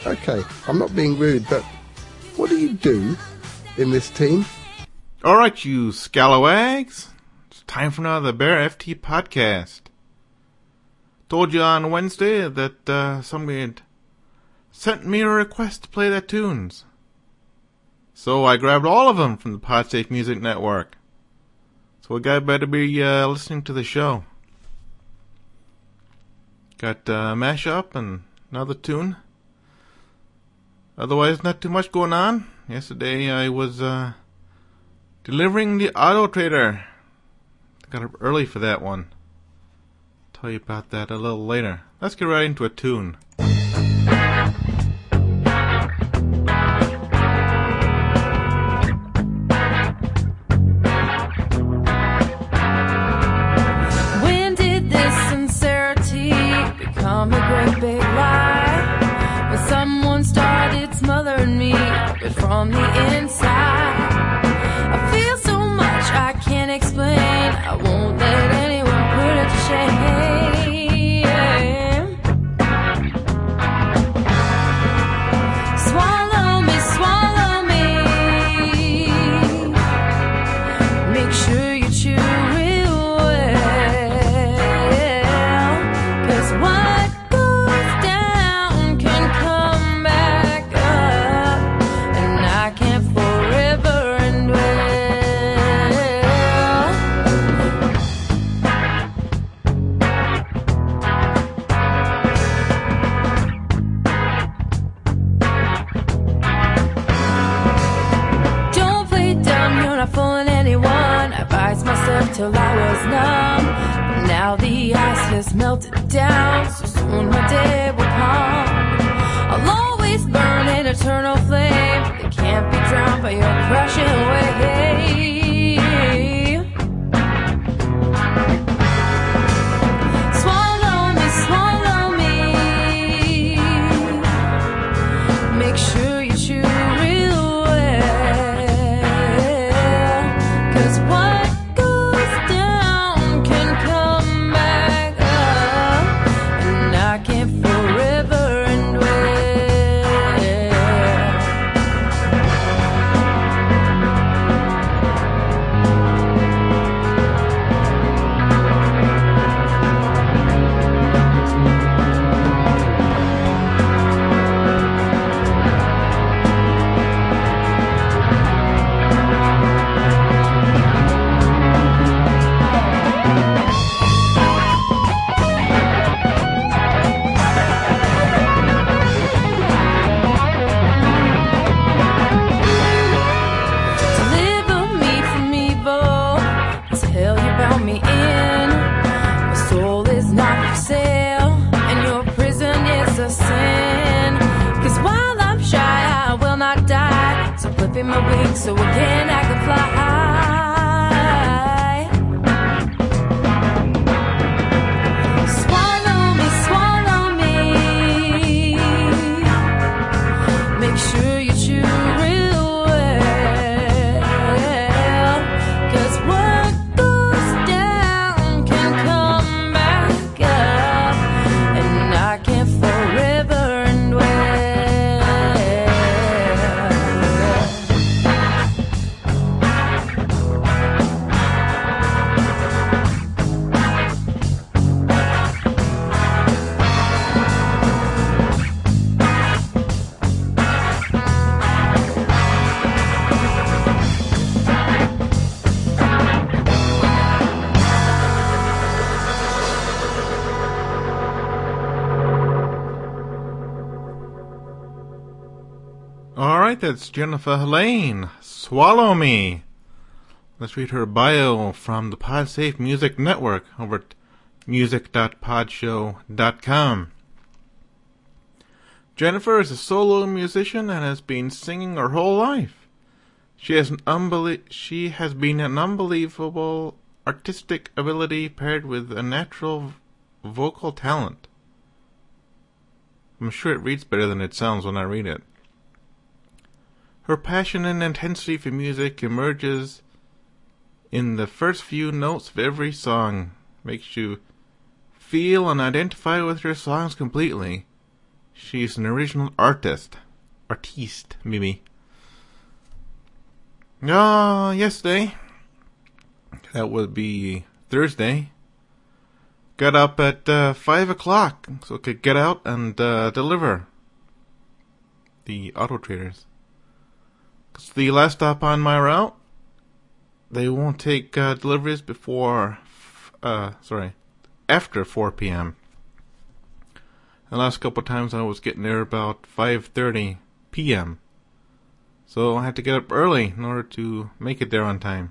Okay, I'm not being rude, but what do you do in this team? Alright, you scalawags. It's time for another Bear FT podcast. Told you on Wednesday that somebody had sent me a request to play their tunes. So I grabbed all of them from the Podsafe Music Network. So a guy better be listening to the show. Got mashup and another tune. Otherwise, not too much going on. Yesterday I was delivering the Auto Trader. Got up early for that one. Tell you about that a little later. Let's get right into a tune. When did this sincerity become a great big lie? When someone started smothering me, but from the inside I feel so much I can't explain. I won't let anyone put it to shame. Swallow me, swallow me. Make sure you chew real well, 'cause what goes down can come back up, and I can't forever and don't play dumb, you're not fooling anyone. I bites myself till I was numb, but now the ice has melted down, so soon my day will come. I'll always burn an eternal flame that can't be drowned by your crushing wave. Swallow me, swallow me. Make sure you chew real well, 'cause what goes down can come back up, and I can't forever and well. Deliver me from evil, tell you about me in. My soul is not for sale, and your prison is a sin. 'Cause while I'm shy, I will not die. So flipping my wings so again I can fly. Swallow me, swallow me. Make sure you chew real well, 'cause what goes down can come back up, and I can't forever and well. Alright, that's Jennifer Helene. Swallow Me. Let's read her bio from the Podsafe Music Network over at music.podshow.com. Jennifer is a solo musician and has been singing her whole life. She has been an unbelievable artistic ability paired with a natural vocal talent. I'm sure it reads better than it sounds when I read it. Her passion and intensity for music emerges in the first few notes of every song, makes you feel and identify with her songs completely. She's an original artiste, maybe. Yesterday, that would be Thursday, got up at 5 o'clock so I could get out and deliver the Auto Traders. 'Cause the last stop on my route, they won't take deliveries after 4 p.m. The last couple of times I was getting there about 5:30 p.m. So I had to get up early in order to make it there on time.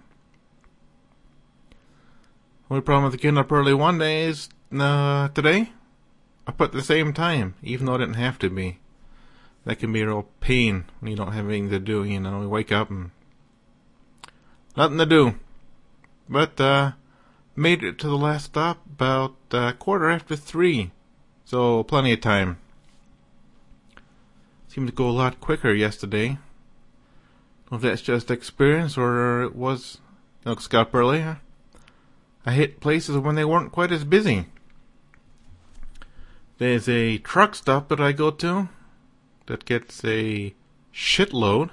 Only problem with getting up early one day is today, I put the same time, even though I didn't have to be. That can be a real pain when you don't have anything to do, you know. You wake up and nothing to do. But made it to the last stop about 3:15. So plenty of time. Seemed to go a lot quicker yesterday. I don't know if that's just experience or it was, got up early. I hit places when they weren't quite as busy. There's a truck stop that I go to that gets a shitload.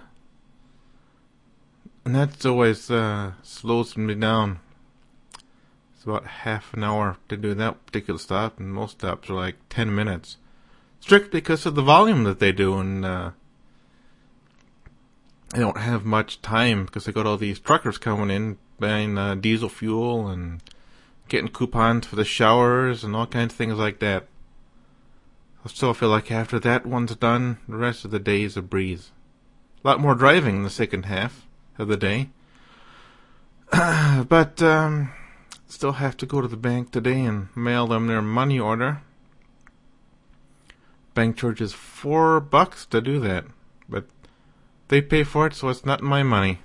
And that's always slows me down. It's about half an hour to do that particular stop, and most stops are like 10 minutes. Strictly because of the volume that they do, and they don't have much time because they got all these truckers coming in buying diesel fuel and getting coupons for the showers and all kinds of things like that. I still feel like after that one's done, the rest of the day is a breeze. A lot more driving in the second half of the day. But still have to go to the bank today and mail them their money order. Bank charges $4 to do that, but they pay for it, so it's not my money.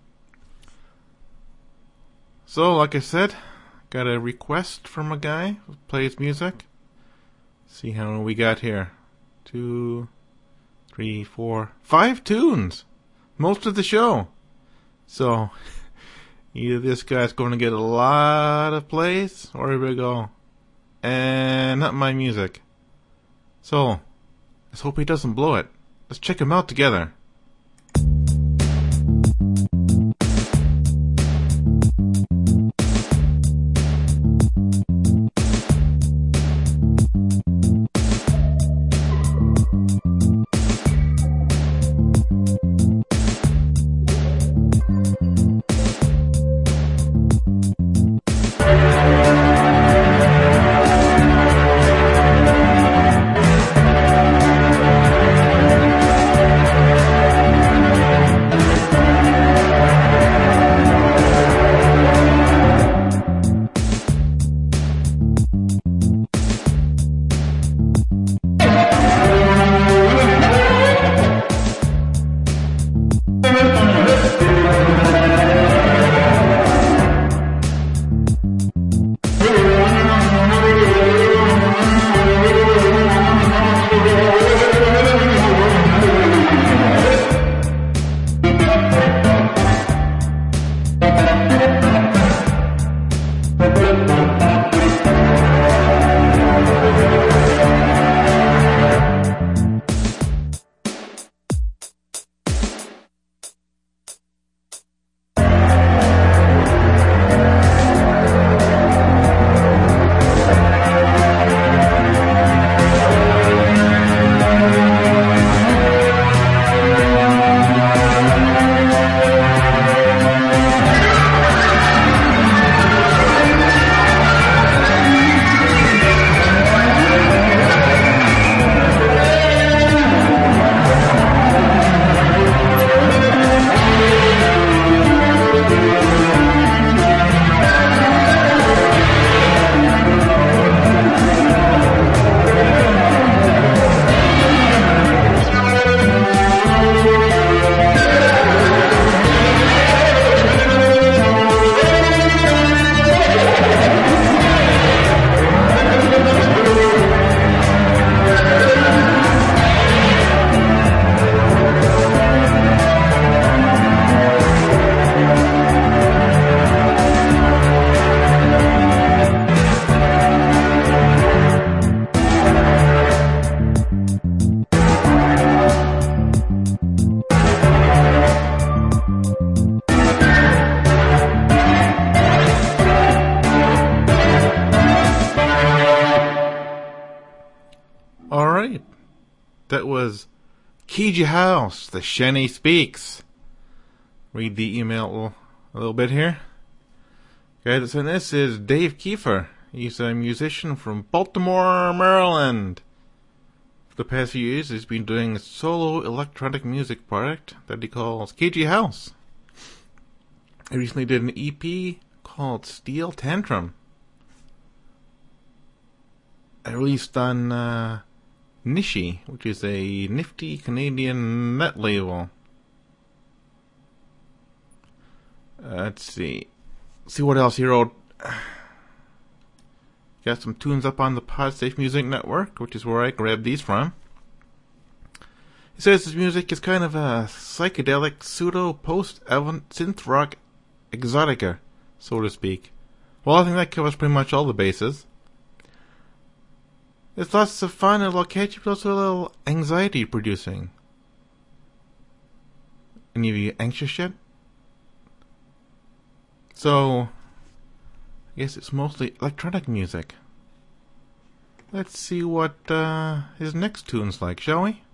So, like I said, got a request from a guy who plays music. See how many we got here. 2, 3, 4, 5 tunes. Most of the show. So, either this guy's going to get a lot of plays, or here we go. And not my music. So, let's hope he doesn't blow it. Let's check him out together. That was Keiji House, the Shenny Speaks. Read the email a little bit here. Guy that sent this is Dave Kiefer. He's a musician from Baltimore, Maryland. For the past few years, he's been doing a solo electronic music project that he calls Keiji House. He recently did an EP called Steel Tantrum. Released on Nishi, which is a nifty Canadian net label. Let's see what else he wrote. Got some tunes up on the Podsafe Music Network, which is where I grabbed these from. He says his music is kind of a psychedelic, pseudo-post-avant synth rock exotica, so to speak. Well, I think that covers pretty much all the bases. It's lots of fun and a little catchy, but also a little anxiety-producing. Any of you anxious yet? So, I guess it's mostly electronic music. Let's see what his next tune's like, shall we?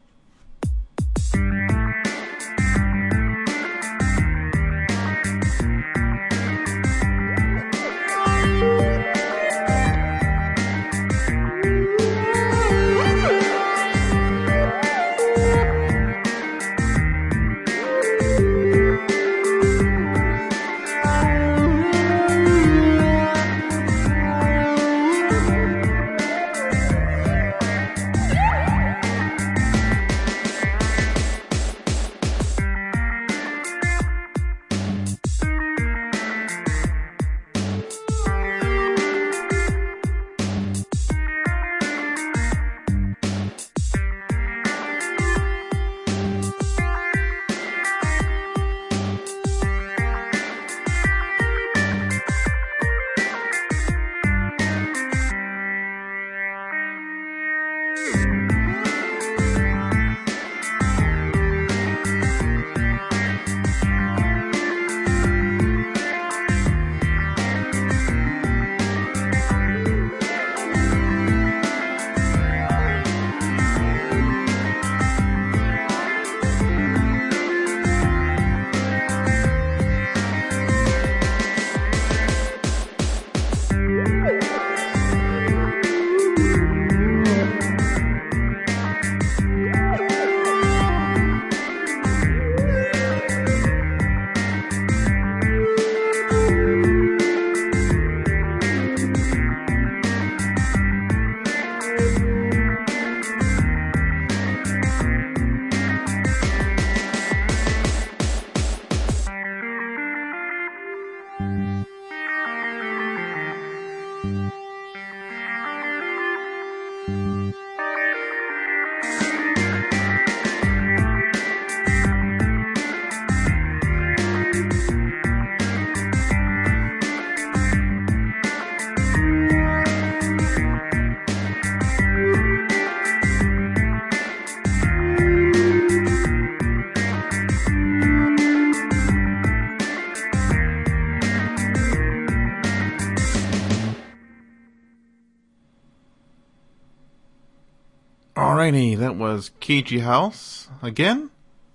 Alrighty, that was Keiji House again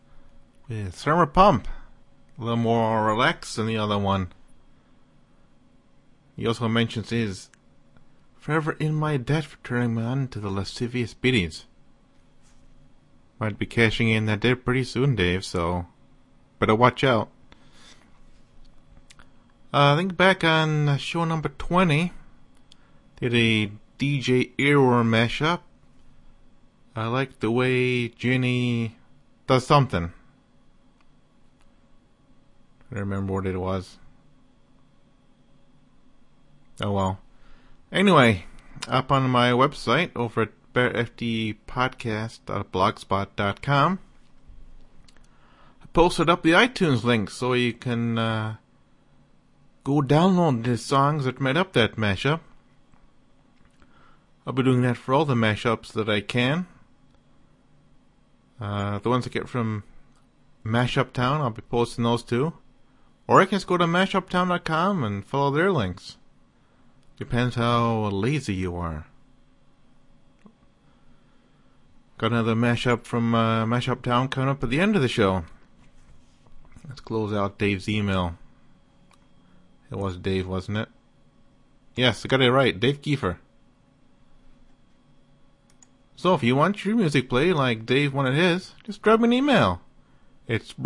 with Summer Pump. A little more relaxed than the other one. He also mentions his forever in my debt for turning me on to the lascivious biddies. Might be cashing in that debt pretty soon, Dave, so better watch out. I think back on show number 20, did a DJ Earworm mashup. I like the way Jenny does something. I don't remember what it was. Oh well. Anyway, up on my website over at bearftpodcast.blogspot.com, I posted up the iTunes link so you can go download the songs that made up that mashup. I'll be doing that for all the mashups that I can. The ones I get from Mashup Town, I'll be posting those too. Or I can just go to mashuptown.com and follow their links. Depends how lazy you are. Got another mashup from Mashup Town coming up at the end of the show. Let's close out Dave's email. It was Dave, wasn't it? Yes, I got it right. Dave Kiefer. So if you want your music played like Dave wanted his, just drop me an email. It's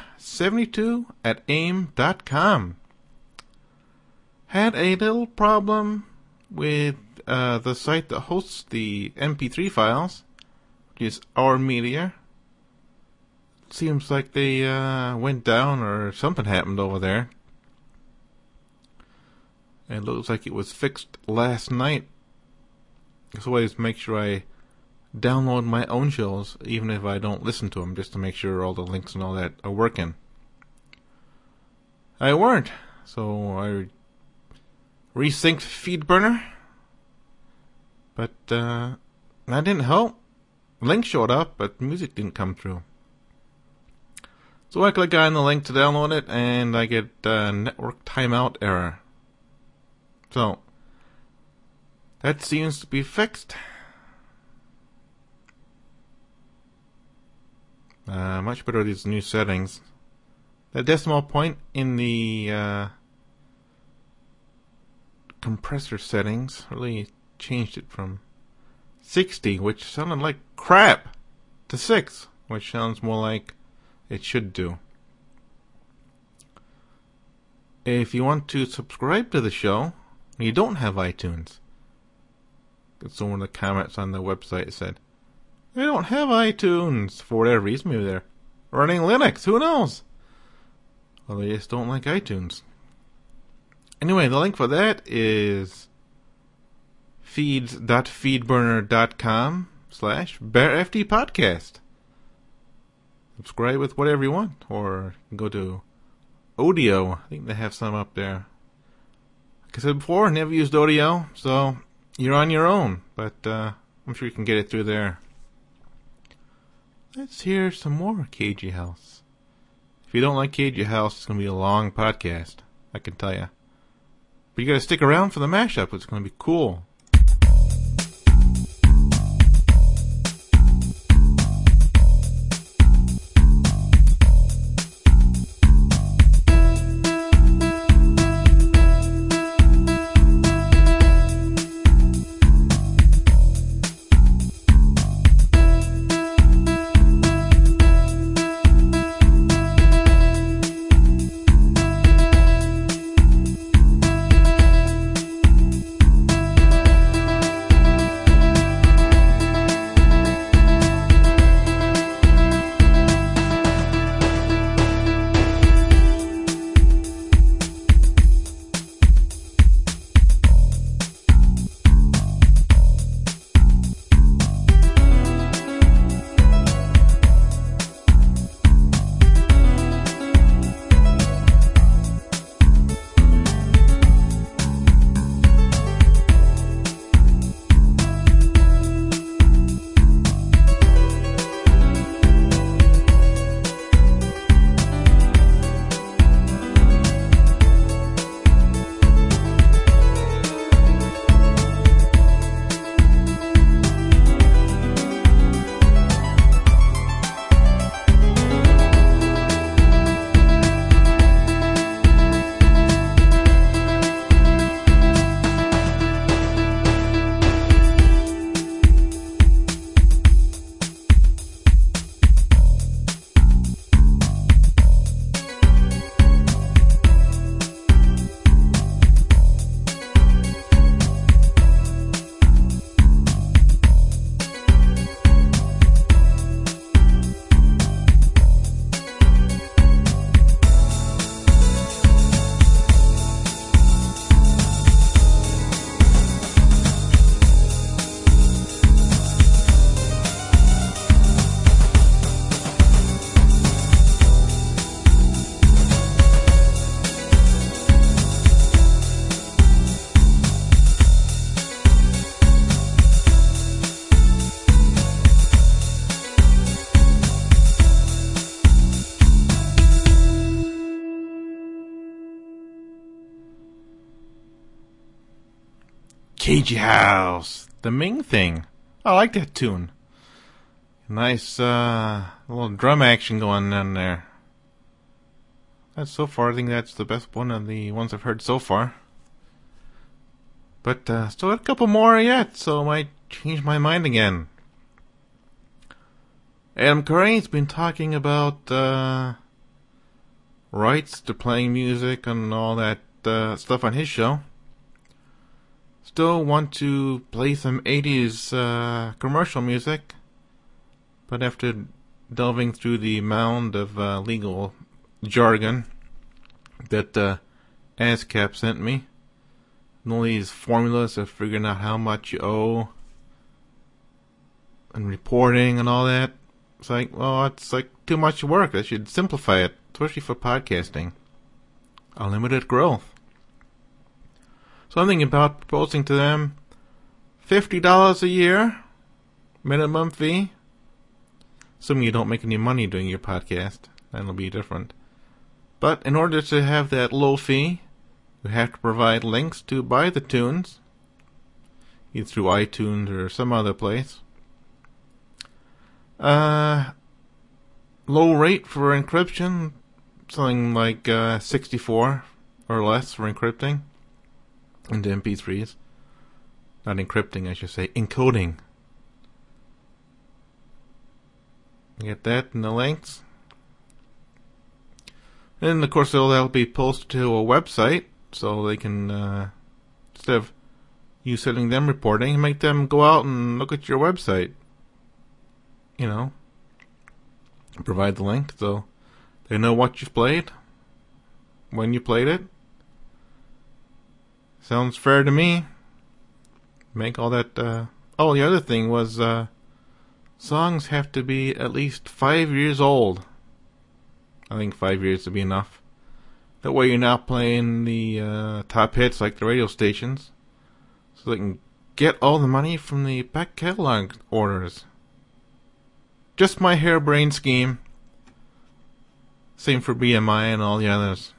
Britain72@aim.com. Had a little problem with the site that hosts the MP3 files, which is Our Media. Seems like they went down or something happened over there. It looks like it was fixed last night. As always, make sure I download my own shows, even if I don't listen to them, just to make sure all the links and all that are working. I weren't, so I resynced FeedBurner, but that didn't help. Link showed up, but music didn't come through. So I click on the link to download it, and I get network timeout error. So that seems to be fixed. Much better with these new settings. The decimal point in the compressor settings really changed it from 60, which sounded like crap, to 6, which sounds more like it should do. If you want to subscribe to the show and you don't have iTunes, it's one of the comments on the website said, they don't have iTunes for whatever reason. Maybe they're running Linux, who knows? Well, they just don't like iTunes. Anyway, the link for that is feeds.feedburner.com/BearFDPodcast. Subscribe with whatever you want, or go to Odeo. I think they have some up there. Like I said before, I never used Odeo, so you're on your own, but I'm sure you can get it through there. Let's hear some more Cagey House. If you don't like Cagey House, it's going to be a long podcast, I can tell you. But you got to stick around for the mashup. It's going to be cool. Cagey House, the Ming thing. I like that tune. Nice little drum action going on there. That's so far, I think that's the best one of the ones I've heard so far. But still got a couple more yet, so I might change my mind again. Adam Curry's been talking about rights to playing music and all that stuff on his show. Still want to play some 80s commercial music, but after delving through the mound of legal jargon that ASCAP sent me, and all these formulas of figuring out how much you owe and reporting and all that, it's like, well, it's like too much work. I should simplify it, especially for podcasting. Unlimited growth. So I'm thinking about proposing to them $50 a year, minimum fee. Assuming you don't make any money doing your podcast, that'll be different. But in order to have that low fee, you have to provide links to buy the tunes, either through iTunes or some other place. Low rate for encryption, something like 64 or less for encrypting into MP3s. Not encrypting, I should say, encoding. Get that in the links. And of course that'll be posted to a website, so they can, instead of you sending them reporting, make them go out and look at your website. You know, provide the link so they know what you've played, when you played it. Sounds fair to me. Make all that, oh, the other thing was, songs have to be at least 5 years old. I think 5 years would be enough. That way you're not playing the top hits like the radio stations, so they can get all the money from the back catalog orders. Just my harebrained scheme. Same for BMI and all the others.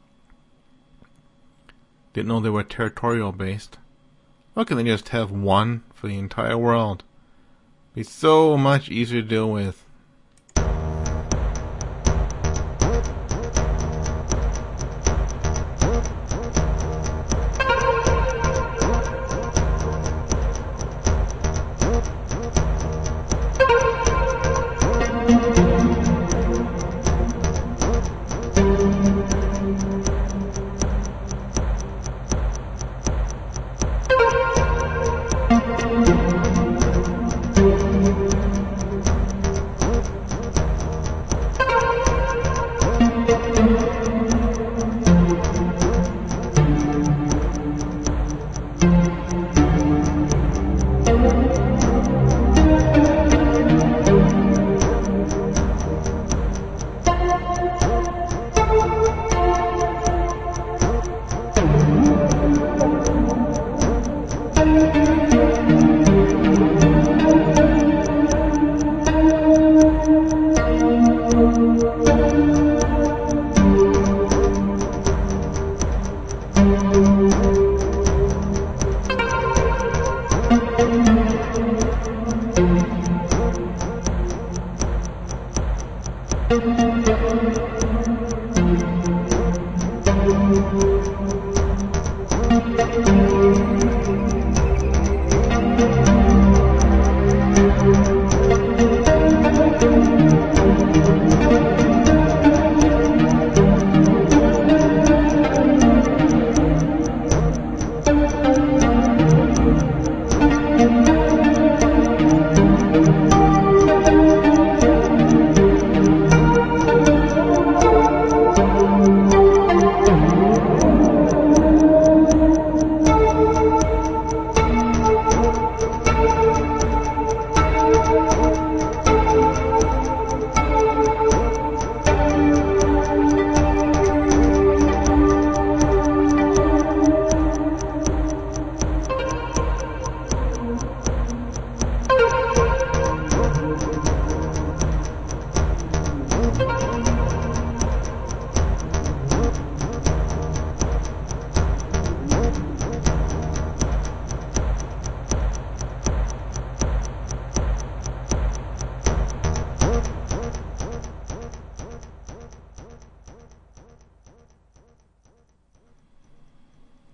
Didn't know they were territorial based. Why can't they just have one for the entire world? Be so much easier to deal with.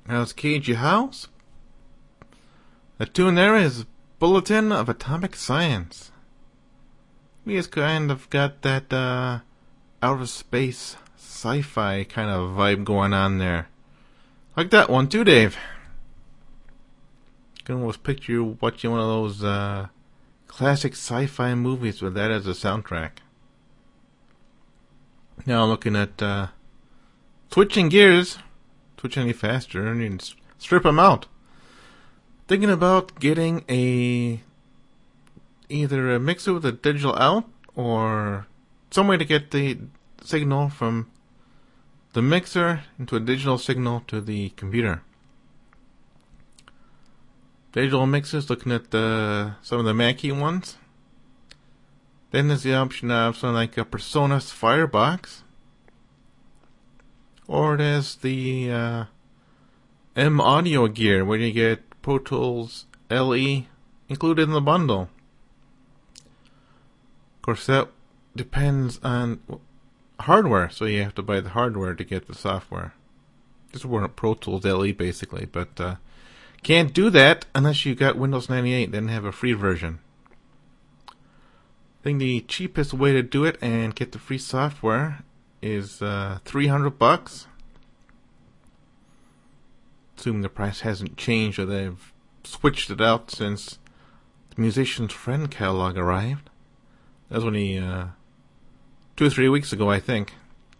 How's KG House? The tune there is Bulletin of Atomic Science. We just kind of got that outer space sci-fi kind of vibe going on there. Like that one too, Dave. You can almost picture you watching one of those classic sci-fi movies with that as a soundtrack. Now looking at switching gears, switch any faster, and you can strip them out. Thinking about getting either a mixer with a digital out or some way to get the signal from the mixer into a digital signal to the computer. Digital mixers, looking at some of the Mackie ones. Then there's the option of something like a PreSonus Firebox. Or there's the M Audio gear, where you get Pro Tools LE included in the bundle. Of course, that depends on hardware, so you have to buy the hardware to get the software. This is Pro Tools LE, basically, but can't do that unless you got Windows 98, then have a free version. I think the cheapest way to do it and get the free software is $300. Assuming the price hasn't changed or they've switched it out since the Musician's Friend catalog arrived. That was only 2 or 3 weeks ago, I think.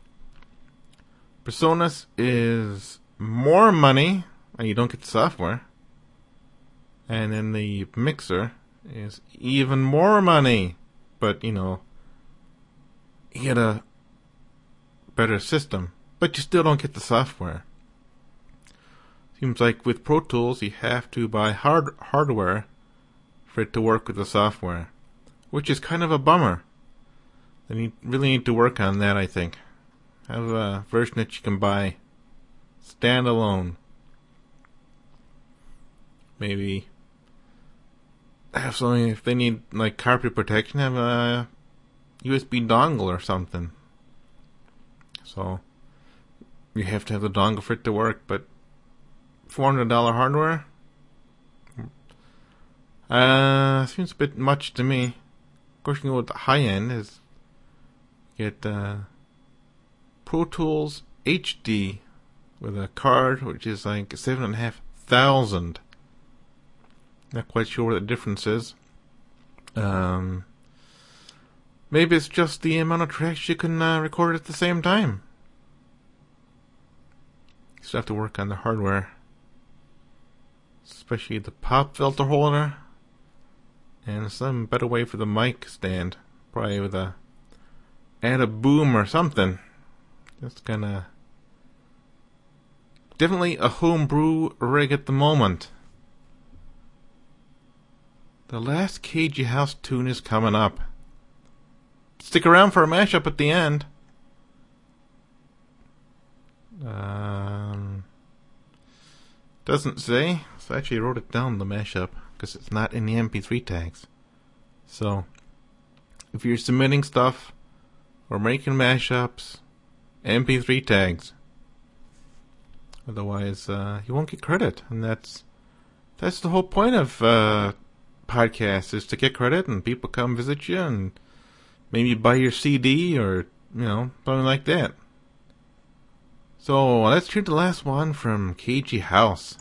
PreSonus is more money, and you don't get the software. And then the mixer is even more money. But, you get a better system. But you still don't get the software. Seems like with Pro Tools, you have to buy hardware for it to work with the software. Which is kind of a bummer. They really need to work on that, I think. Have a version that you can buy standalone. Maybe have something, if they need like copy protection, have a USB dongle or something. So you have to have the dongle for it to work, but $400 hardware seems a bit much to me. Of course, you can go with the high end, is get Pro Tools HD with a card, which is like $7,500. Not quite sure what the difference is. Maybe it's just the amount of tracks you can record at the same time. You still have to work on the hardware, especially the pop filter holder, and some better way for the mic stand. Probably with add a boom or something. Just kinda definitely a homebrew rig at the moment. The last KG House tune is coming up. Stick around for a mashup at the end. Doesn't say. So I actually wrote it down, the mashup, because it's not in the MP3 tags. So if you're submitting stuff or making mashups, MP3 tags. Otherwise, you won't get credit, and that's the whole point of podcasts, is to get credit, and people come visit you and maybe buy your CD or something like that. So let's hear the last one from KG House.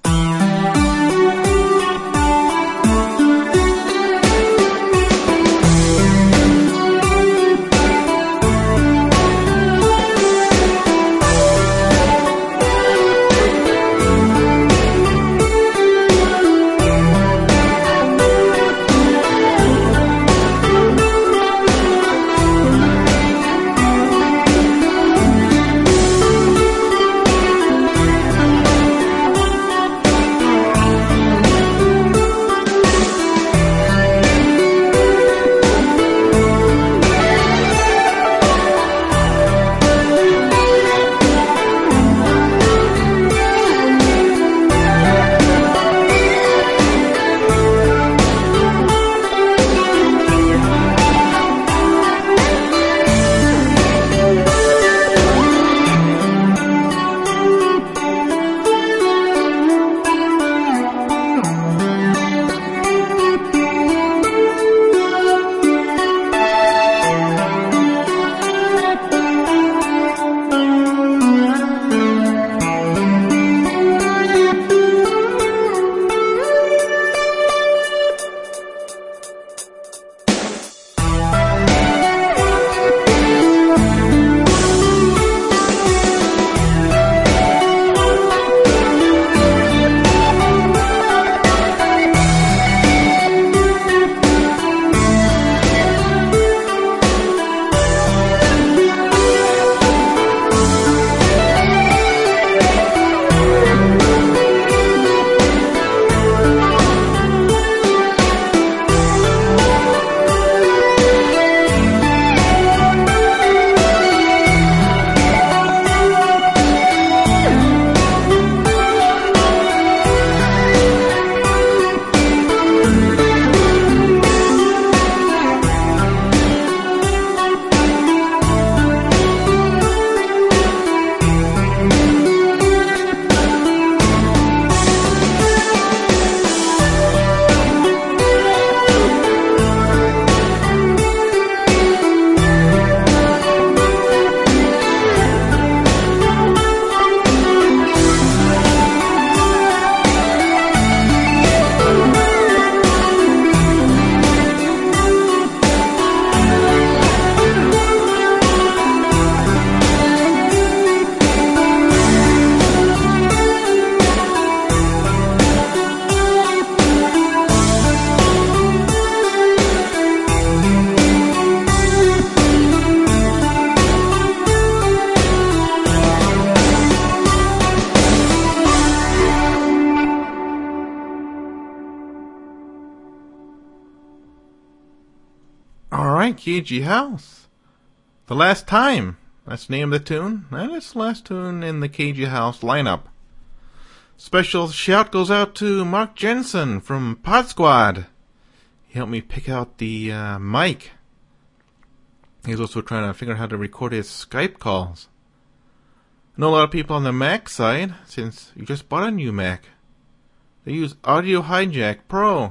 KG House. The Last Time. That's the name of the tune. And it's the last tune in the KG House lineup. Special shout goes out to Mark Jensen from Pod Squad. He helped me pick out the mic. He's also trying to figure out how to record his Skype calls. I know a lot of people on the Mac side, since you just bought a new Mac. They use Audio Hijack Pro.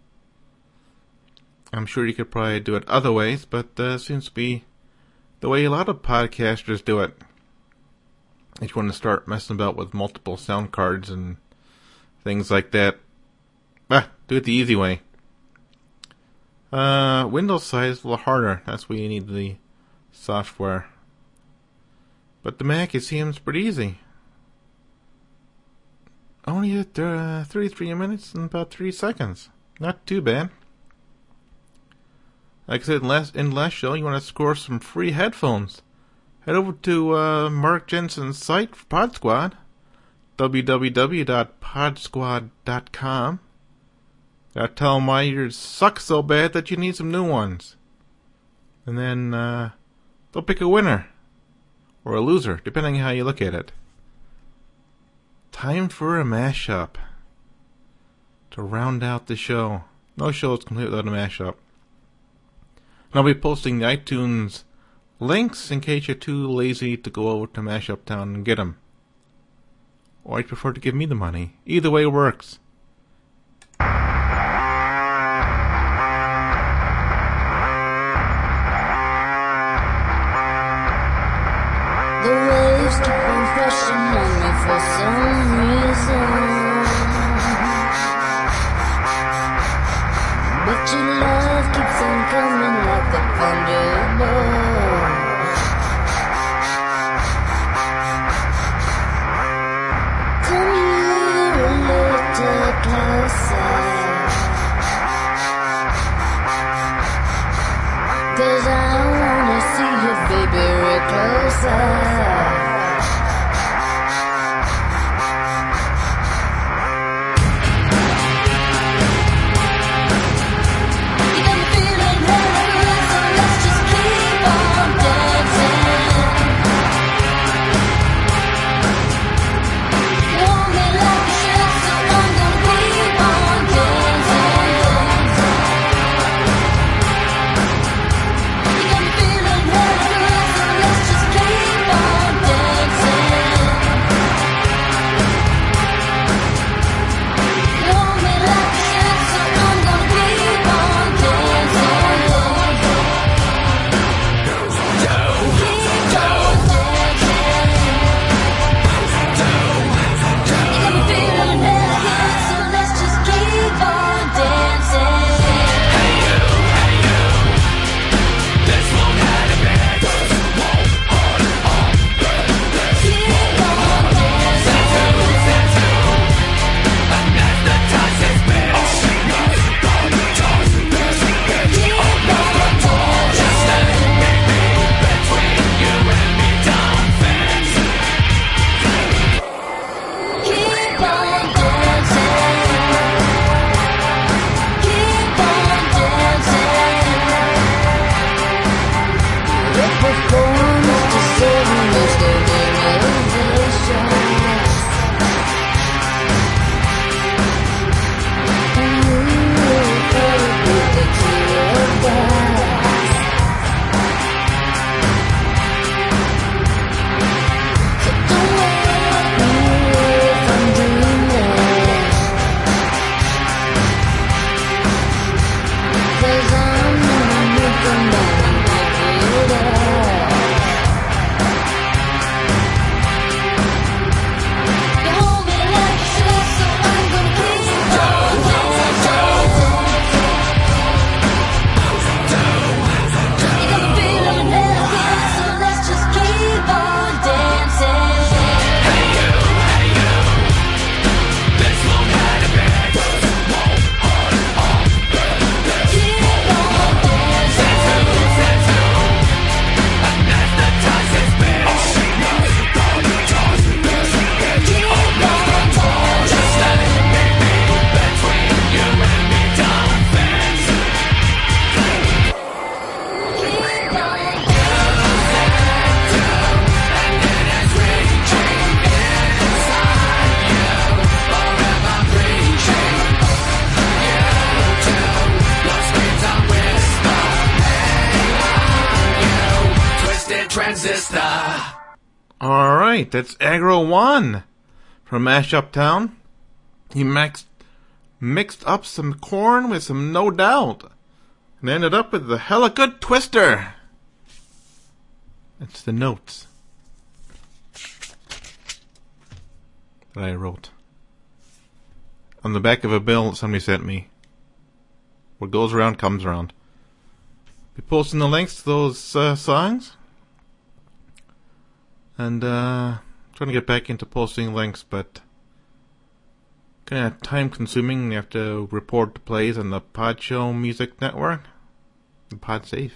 I'm sure you could probably do it other ways, but seems to be the way a lot of podcasters do it. If you want to start messing about with multiple sound cards and things like that, do it the easy way. Windows side is a little harder. That's where you need the software. But the Mac, it seems pretty easy. Only at 33 minutes and about 3 seconds. Not too bad. Like I said in last show, you want to score some free headphones. Head over to Mark Jensen's site for Pod Squad, www.podsquad.com. Gotta tell them why yours suck so bad that you need some new ones. And then they'll pick a winner. Or a loser, depending on how you look at it. Time for a mashup. To round out the show. No show is complete without a mashup. And I'll be posting the iTunes links in case you're too lazy to go over to Mashup Town and get them. Or I'd prefer to give me the money. Either way works. The waves keep on crashing on me for some reason, but your love keeps on coming like a thunderbolt. Come here a little closer, 'cause I wanna see you, baby, real closer. Keep on dancing. Transistor. Alright, that's Aggro One from Mashup Town. He mixed up some Korn with some No Doubt and ended up with the hella good Twister. It's the notes that I wrote on the back of a bill that somebody sent me. What goes around comes around. Be posting the links to those songs. And trying to get back into posting links, but kind of time consuming. You have to report the plays on the Podshow Music Network, the Podsafe.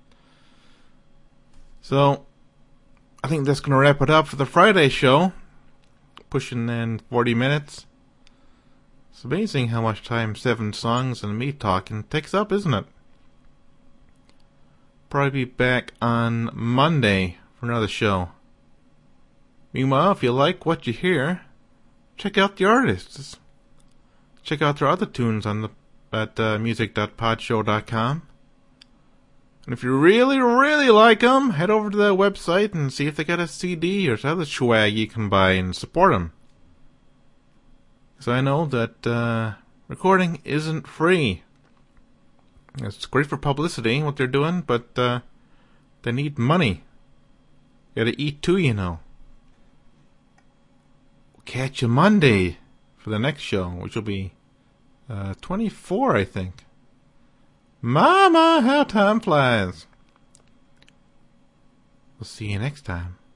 So I think that's going to wrap it up for the Friday show. Pushing in 40 minutes. It's amazing how much time 7 songs and me talking takes up, isn't it? Probably be back on Monday for another show. Meanwhile, if you like what you hear, check out the artists. Check out their other tunes on at music.podshow.com. And if you really, really like them, head over to their website and see if they got a CD or some other swag you can buy and support them. Because I know that recording isn't free. It's great for publicity, what they're doing, but they need money. You gotta eat too, you know. Catch you Monday for the next show, which will be 24, I think. Mama, how time flies. We'll see you next time.